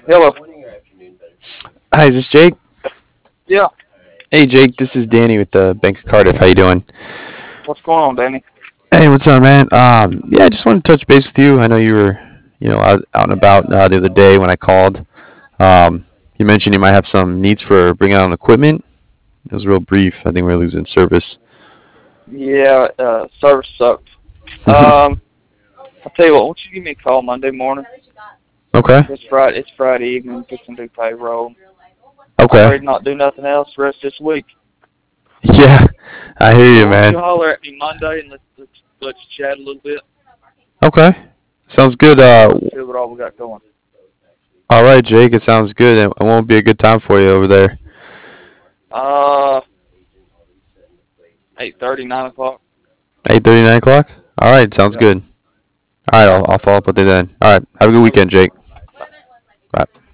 Hello. Hi, is this Jake? Yeah. Hey, Jake, this is Danny with the Bank of Cardiff. How you doing? What's going on, Danny? Hey, what's up, man? Yeah, I just wanted to touch base with you. I know you were, out and about the other day when I called. You mentioned you might have some needs for bringing on equipment. It was real brief. I think we are losing service. Yeah, service sucked. I'll tell you what, won't you give me a call Monday morning? Okay. It's Friday evening, fixing to do payroll. I'm Okay. ready to not do nothing else the rest of this week. Yeah, I hear So you, won't you man. holler at me Monday and let's chat a little bit, Okay. Sounds good. see what all we got going. All right, Jake. It sounds good. It won't be a good time for you over there. Uh, 8:30, 9 o'clock. 8:30, 9 o'clock. All right. Sounds Yeah. good. All right. All I'll follow up with you then. All right. Have a good right. Okay. weekend, Jake. Bye. Bye.